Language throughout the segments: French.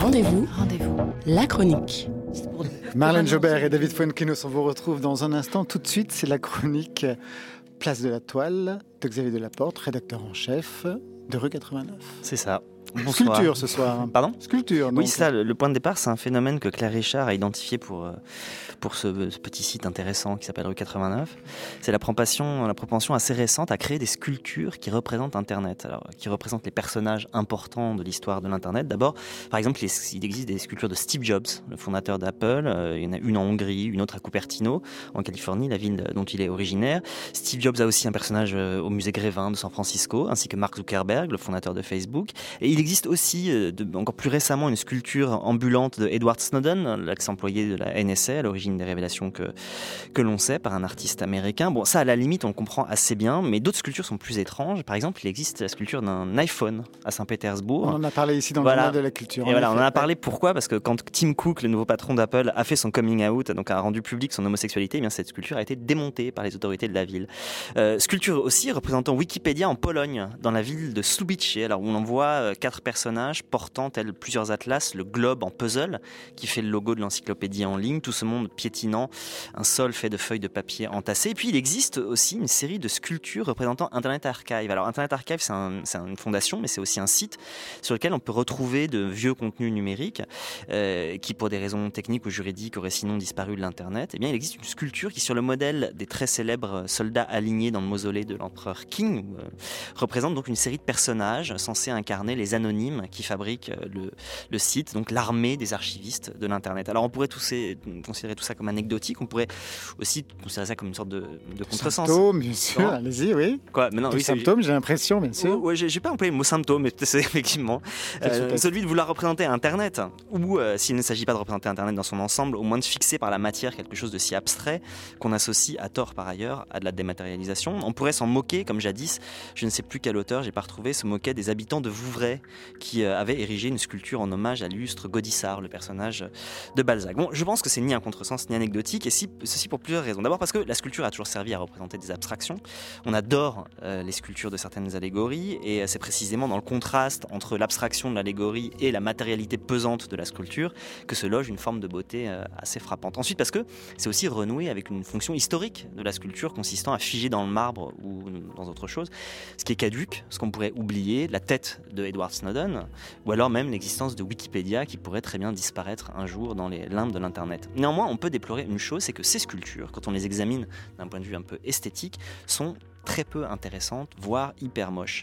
Rendez-vous. La chronique. Marlène Jobert et David Fuenquinos, on vous retrouve dans un instant. Tout de suite, c'est la chronique Place de la Toile de Xavier Delaporte, rédacteur en chef de Rue 89. C'est ça. Bonsoir. Sculpture ce soir. Pardon ? Sculpture. Donc. Oui, c'est ça. Le point de départ, c'est un phénomène que Claire Richard a identifié pour ce petit site intéressant qui s'appelle Rue 89. C'est la propension assez récente à créer des sculptures qui représentent Internet, qui représentent les personnages importants de l'histoire de l'Internet. D'abord, par exemple, il existe des sculptures de Steve Jobs, le fondateur d'Apple. Il y en a une en Hongrie, une autre à Cupertino, en Californie, la ville dont il est originaire. Steve Jobs a aussi un personnage au musée Grévin de San Francisco, ainsi que Mark Zuckerberg, le fondateur de Facebook. Et il existe aussi, encore plus récemment, une sculpture ambulante de Edward Snowden, l'ex-employé de la NSA, à l'origine des révélations que l'on sait, par un artiste américain. Bon, ça, à la limite, on comprend assez bien, mais d'autres sculptures sont plus étranges. Par exemple, il existe la sculpture d'un iPhone à Saint-Pétersbourg. On en a parlé ici dans le journal de la culture. Et voilà, on en a parlé. Pourquoi ? Parce que quand Tim Cook, le nouveau patron d'Apple, a fait son coming out, donc a rendu public son homosexualité, eh bien cette sculpture a été démontée par les autorités de la ville. Sculpture aussi représentant Wikipédia en Pologne, dans la ville de Słubice, alors où on en voit 4 personnages portant, tels plusieurs atlas, le globe en puzzle qui fait le logo de l'encyclopédie en ligne, tout ce monde piétinant, un sol fait de feuilles de papier entassées. Et puis il existe aussi une série de sculptures représentant Internet Archive. Alors Internet Archive, c'est une fondation, mais c'est aussi un site sur lequel on peut retrouver de vieux contenus numériques qui, pour des raisons techniques ou juridiques, auraient sinon disparu de l'Internet. Eh bien, il existe une sculpture qui, sur le modèle des très célèbres soldats alignés dans le mausolée de l'empereur Qing, représente donc une série de personnages censés incarner les anonymes qui fabriquent le site, donc l'armée des archivistes de l'Internet. Alors on pourrait considérer tout ça comme anecdotique, on pourrait aussi considérer ça comme une sorte de contresens. Symptôme, bien sûr, allez-y, oui. Quoi ? Mais non, oui, symptôme, j'ai l'impression, bien sûr. Ouais, j'ai pas employé le mot symptôme, mais c'est effectivement celui de vouloir représenter Internet, ou s'il ne s'agit pas de représenter Internet dans son ensemble, au moins de fixer par la matière quelque chose de si abstrait qu'on associe à tort par ailleurs à de la dématérialisation. On pourrait s'en moquer, comme jadis, je ne sais plus quel auteur, j'ai pas retrouvé, se moquait des habitants de Vouvray qui avaient érigé une sculpture en hommage à l'illustre Gaudissart, le personnage de Balzac. Bon, je pense que c'est ni un contresens ni anecdotique, et ceci pour plusieurs raisons. D'abord parce que la sculpture a toujours servi à représenter des abstractions. On adore les sculptures de certaines allégories, et c'est précisément dans le contraste entre l'abstraction de l'allégorie et la matérialité pesante de la sculpture que se loge une forme de beauté assez frappante. Ensuite parce que c'est aussi renoué avec une fonction historique de la sculpture consistant à figer dans le marbre ou dans autre chose ce qui est caduque, ce qu'on pourrait oublier, la tête de Edward Snowden, ou alors même l'existence de Wikipédia qui pourrait très bien disparaître un jour dans les limbes de l'Internet. Néanmoins, on peut déplorer une chose, c'est que ces sculptures, quand on les examine d'un point de vue un peu esthétique, sont très peu intéressantes, voire hyper moches.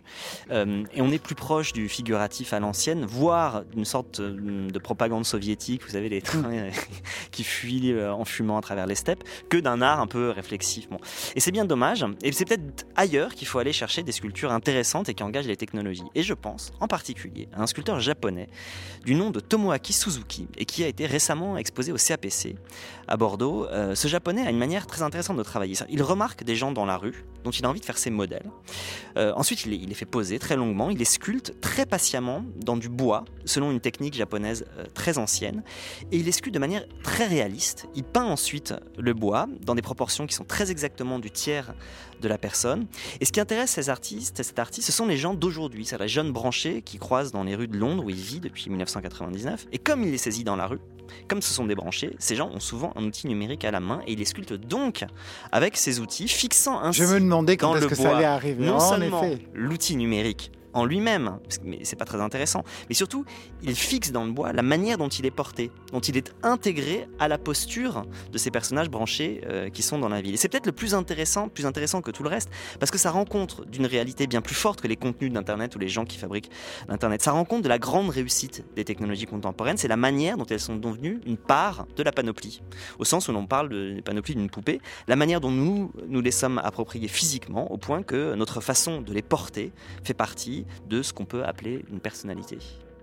Et on est plus proche du figuratif à l'ancienne, voire d'une sorte de propagande soviétique, vous savez, les trains qui fuient en fumant à travers les steppes, que d'un art un peu réflexif. Bon. Et c'est bien dommage, et c'est peut-être ailleurs qu'il faut aller chercher des sculptures intéressantes et qui engagent les technologies. Et je pense, en particulier, à un sculpteur japonais du nom de Tomoaki Suzuki, et qui a été récemment exposé au CAPC à Bordeaux. Ce japonais a une manière très intéressante de travailler. Il remarque des gens dans la rue, dont il a envie de faire ses modèles. Ensuite, il les fait poser très longuement, il les sculpte très patiemment dans du bois, selon une technique japonaise très ancienne, et il les sculpte de manière très réaliste. Il peint ensuite le bois dans des proportions qui sont très exactement du tiers de la personne. Et ce qui intéresse cet artiste, ce sont les gens d'aujourd'hui, c'est les jeunes branchés qui croisent dans les rues de Londres où il vit depuis 1999. Et comme il les saisit dans la rue, comme ce sont des branchés, ces gens ont souvent un outil numérique à la main et ils les sculptent donc avec ces outils, fixant ainsi je me demandais quand est-ce que ça allait arriver. Non seulement l'outil numérique en lui-même, mais c'est pas très intéressant, mais surtout, il fixe dans le bois la manière dont il est porté, dont il est intégré à la posture de ces personnages branchés qui sont dans la ville. Et c'est peut-être le plus intéressant que tout le reste, parce que ça rend compte d'une réalité bien plus forte que les contenus d'Internet ou les gens qui fabriquent l'Internet. Ça rend compte de la grande réussite des technologies contemporaines, c'est la manière dont elles sont devenues une part de la panoplie. Au sens où l'on parle de panoplie d'une poupée, la manière dont nous les sommes appropriés physiquement, au point que notre façon de les porter fait partie de ce qu'on peut appeler une personnalité.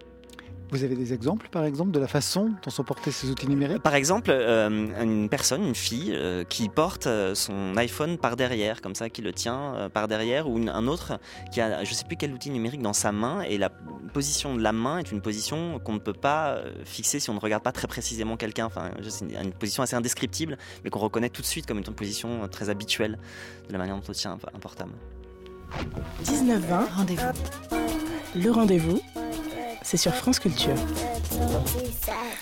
Vous avez des exemples, par exemple, de la façon dont sont portés ces outils numériques ? Par exemple, une fille, qui porte son iPhone par derrière, comme ça, qui le tient par derrière, ou un autre qui a, je ne sais plus quel outil numérique dans sa main, et la position de la main est une position qu'on ne peut pas fixer si on ne regarde pas très précisément quelqu'un. Enfin, c'est une position assez indescriptible, mais qu'on reconnaît tout de suite comme une position très habituelle de la manière dont on tient un portable. 19-20, rendez-vous. Le rendez-vous, c'est sur France Culture. so sad.